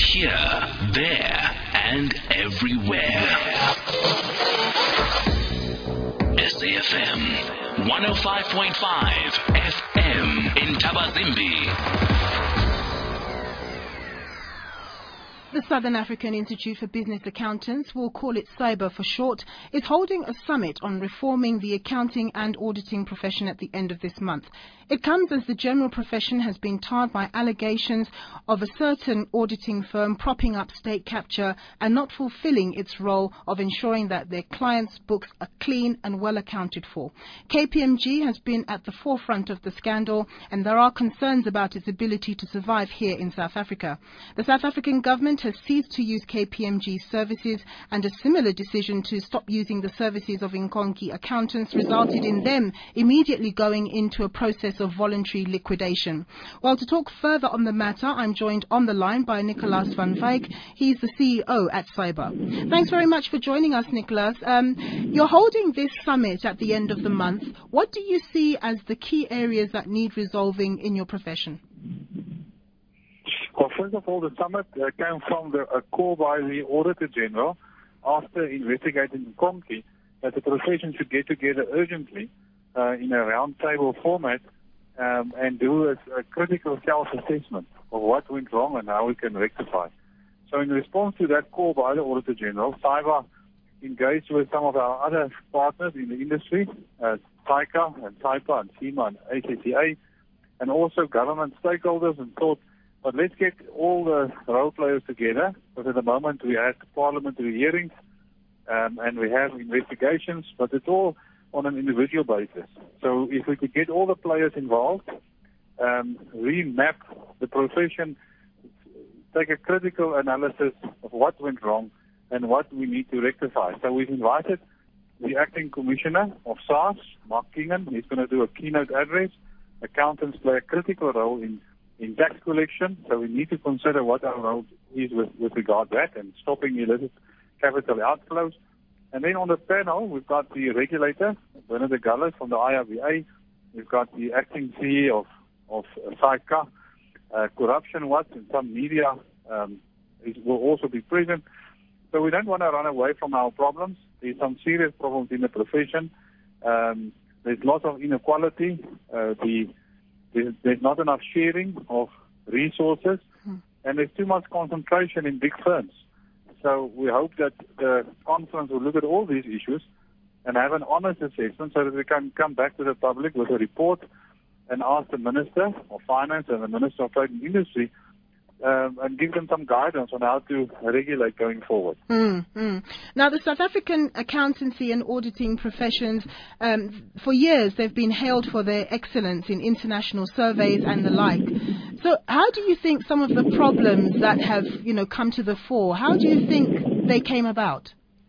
Here, there, and everywhere. SAFM 105.5 FM in Tabazimbi. The Southern African Institute for Business Accountants, we'll call it SAIBA for short, is holding a summit on reforming the accounting and auditing profession at the end of this month. It comes as the general profession has been tarred by allegations of a certain auditing firm propping up state capture and not fulfilling its role of ensuring that their clients' books are clean and well accounted for. KPMG has been at the forefront of the scandal, and there are concerns about its ability to survive here in South Africa. The South African government has ceased to use KPMG services, and a similar decision to stop using the services of Nkonki accountants resulted in them immediately going into a process of voluntary liquidation. Well, to talk further on the matter, I'm joined on the line by Nicholas van Wyk. He's the CEO at SAIBA. Thanks very much for joining us, Nicholas. You're holding this summit at the end of the month. What do you see as the key areas that need resolving in your profession? Well, first of all, the summit came from a call by the Auditor General after investigating Nkonki that the profession should get together urgently in a roundtable format and do a critical self-assessment of what went wrong and how we can rectify. So in response to that call by the Auditor General, SAIBA engaged with some of our other partners in the industry, SAICA and SAIPA and SEMA and ACCA, and also government stakeholders, and thought, but let's get all the role players together, because at the moment we have parliamentary hearings and we have investigations, but it's all on an individual basis. So if we could get all the players involved, remap the profession, take a critical analysis of what went wrong and what we need to rectify. So we've invited the Acting Commissioner of SARS, Mark Kingan. He's going to do a keynote address. Accountants play a critical role in tax collection, so we need to consider what our role is with regard to that and stopping illicit capital outflows. And then on the panel, we've got the regulator, Bernard de Gallis from the IRBA. We've got the acting CEO of SAICA, Corruption Watch, and some media will also be present. So we don't want to run away from our problems. There's some serious problems in the profession. There's lots of inequality. There's not enough sharing of resources, and there's too much concentration in big firms. So we hope that the conference will look at all these issues and have an honest assessment so that we can come back to the public with a report and ask the Minister of Finance and the Minister of Trade and Industry and give them some guidance on how to regulate going forward. Now, the South African accountancy and auditing professions, for years, they've been hailed for their excellence in international surveys and the like. So how do you think some of the problems that have, come to the fore, how do you think they came about?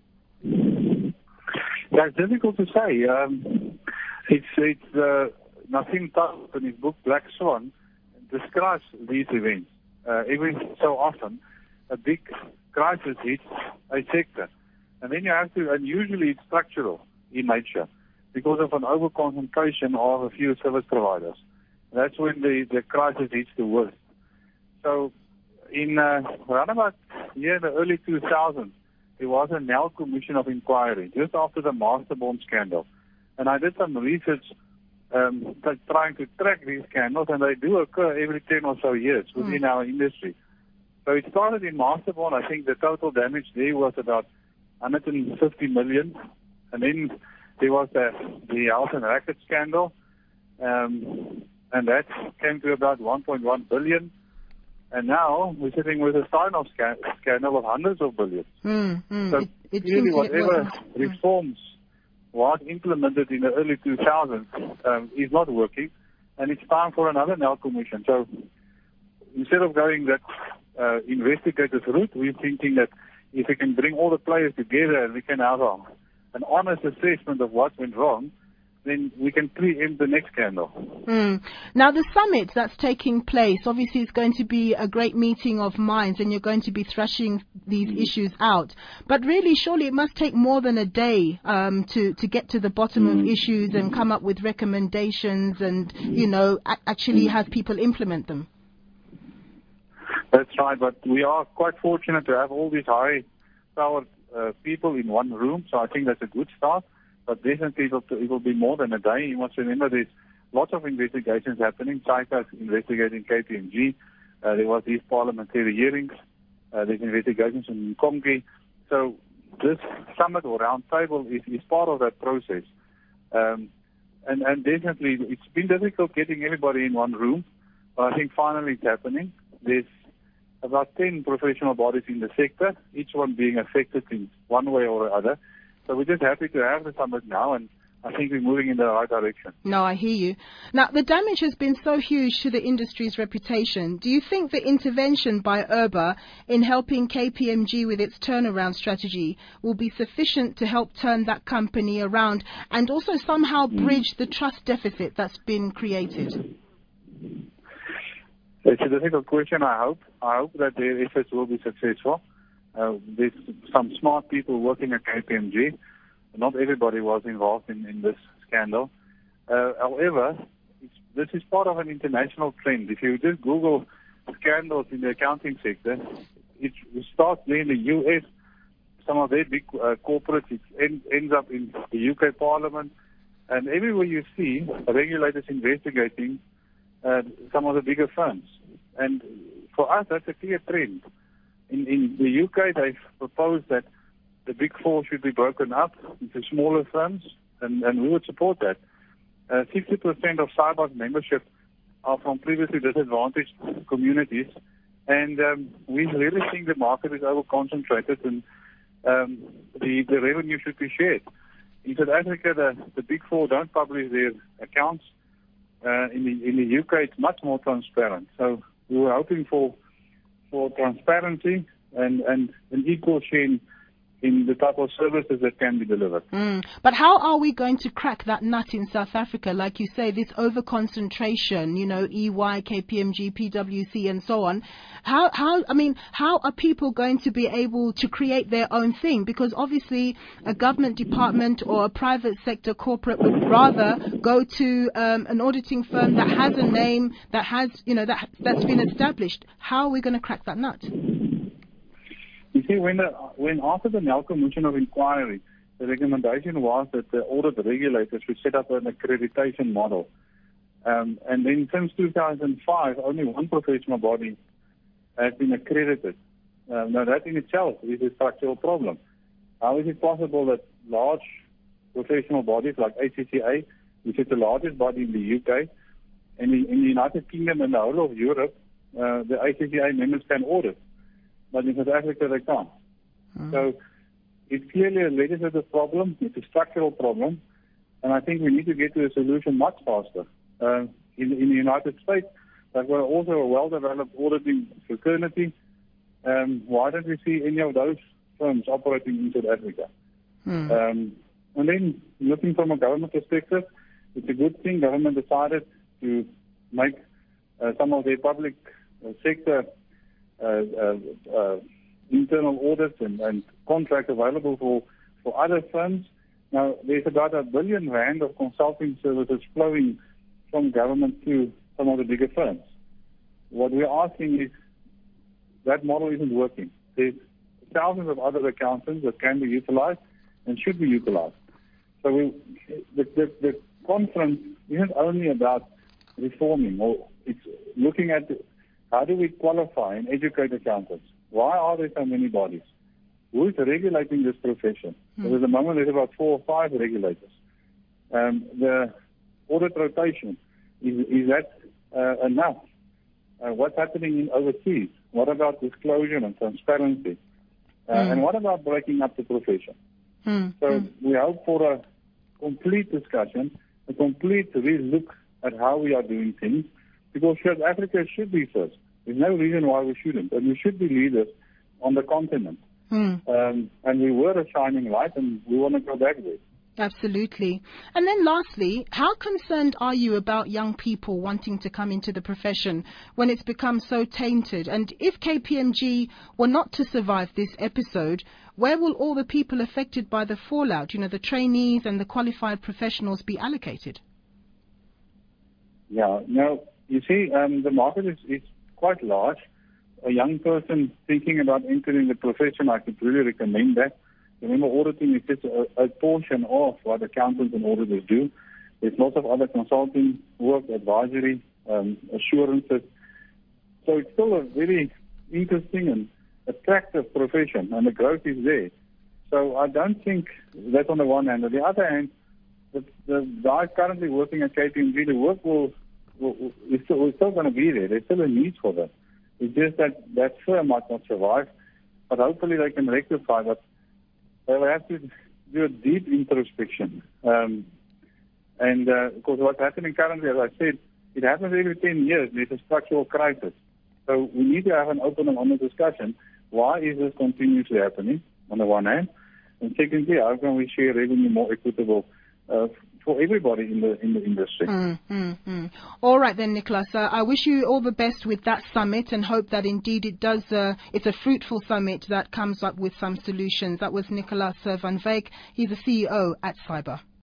That's difficult to say. It's Nassim Taleb in his book Black Swan describes these events. Every so often, a big crisis hits a sector. And then you have to, and usually it's structural in nature because of an over-concentration of a few service providers. That's when the crisis hits the worst. So in around about in the early 2000s, there was a Nel Commission of Inquiry just after the Masterbond scandal. And I did some research trying to track these scandals, and they do occur every 10 or so years within our industry. So it started in Masterbond. I think the total damage there was about 150 million. And then there was the Health and Racket scandal, and that came to about 1.1 billion. And now we're sitting with a sign-off scandal of hundreds of billions. So really whatever reforms was implemented in the early 2000s is not working, and it's time for another Nel Commission. So instead of going that investigative route, we're thinking that if we can bring all the players together and we can have an honest assessment of what went wrong, then we can preempt the next scandal. Now, the summit that's taking place, obviously, is going to be a great meeting of minds, and you're going to be thrashing these issues out. But really, surely it must take more than a day to get to the bottom of issues and come up with recommendations and, actually have people implement them. That's right, but we are quite fortunate to have all these high-powered people in one room, so I think that's a good start. But definitely it will be more than a day. You must remember there's lots of investigations happening. SAICA is investigating KPMG. There was these parliamentary hearings. There's investigations in Kongi. So this summit or round table is part of that process. And definitely it's been difficult getting everybody in one room, but I think finally it's happening. There's about 10 professional bodies in the sector, each one being affected in one way or other. So we're just happy to have the summit now, and I think we're moving in the right direction. No, I hear you. Now, the damage has been so huge to the industry's reputation. Do you think the intervention by URBA in helping KPMG with its turnaround strategy will be sufficient to help turn that company around and also somehow bridge the trust deficit that's been created? It's a difficult question, I hope. I hope that their efforts will be successful. There's some smart people working at KPMG. Not everybody was involved in this scandal. However, this is part of an international trend. If you just Google scandals in the accounting sector, it starts there in the US. Some of their big corporates, it ends up in the UK Parliament. And everywhere you see regulators investigating some of the bigger firms. And for us, that's a clear trend. In the UK, they've proposed that the big four should be broken up into smaller firms, and we would support that. 60% of SAIBA's membership are from previously disadvantaged communities, and we really think the market is over-concentrated, and the revenue should be shared. In South Africa, the big four don't publish their accounts. In the UK, it's much more transparent. So we were hoping for transparency and an equal share in the type of services that can be delivered. But how are we going to crack that nut in South Africa? Like you say, this over-concentration, EY, KPMG, PwC, and so on. How are people going to be able to create their own thing? Because obviously a government department or a private sector corporate would rather go to an auditing firm that has a name, that has, that's been established. How are we going to crack that nut? You see, when after the Nel Commission of Inquiry, the recommendation was that the audit regulators should set up an accreditation model. And then since 2005, only one professional body has been accredited. Now that in itself is a structural problem. How is it possible that large professional bodies like ACCA, which is the largest body in the UK, and in the United Kingdom and the whole of Europe, the ACCA members can audit? But in South Africa, they can't. So it's clearly a legislative problem. It's a structural problem. And I think we need to get to a solution much faster. In the United States, they've got also a well-developed auditing fraternity. Why don't we see any of those firms operating in South Africa? And then looking from a government perspective, it's a good thing. Government decided to make some of their public sector internal audits and contracts available for other firms. Now, there's about R1 billion of consulting services flowing from government to some of the bigger firms. What we're asking is that model isn't working. There's thousands of other accountants that can be utilized and should be utilized. So the conference isn't only about reforming, or it's looking at how do we qualify and educate accountants? Why are there so many bodies? Who is regulating this profession? So at the moment, there's about 4 or 5 regulators. The audit rotation, is that enough? What's happening overseas? What about disclosure and transparency? And what about breaking up the profession? So we hope for a complete discussion, a complete relook at how we are doing things, because South Africa should be first. There's no reason why we shouldn't. And we should be leaders on the continent. And we were a shining light, and we want to go back there. Absolutely. And then lastly, how concerned are you about young people wanting to come into the profession when it's become so tainted? And if KPMG were not to survive this episode, where will all the people affected by the fallout, the trainees and the qualified professionals, be allocated? Yeah, no, you see, the market is quite large. a young person thinking about entering the profession, I could really recommend that. Remember, auditing is just a portion of what accountants and auditors do. There's lots of other consulting work, advisory, assurances. So it's still a very interesting and attractive profession, and the growth is there. So I don't think that on the one hand. On the other hand, the guys currently working at KPMG, the work is still going to be there. There's still a need for that. It's just that firm might not survive, but hopefully they can rectify that. They will have to do a deep introspection. Because what's happening currently, as I said, it happens every 10 years. There's a structural crisis. So we need to have an open and honest discussion. Why is this continuously happening, on the one hand? And secondly, how can we share revenue more equitable for everybody in the industry? All right then, Nicholas. I wish you all the best with that summit and hope that indeed it's a fruitful summit that comes up with some solutions. That was Nicholas van Wyk. He's the CEO at Cyber.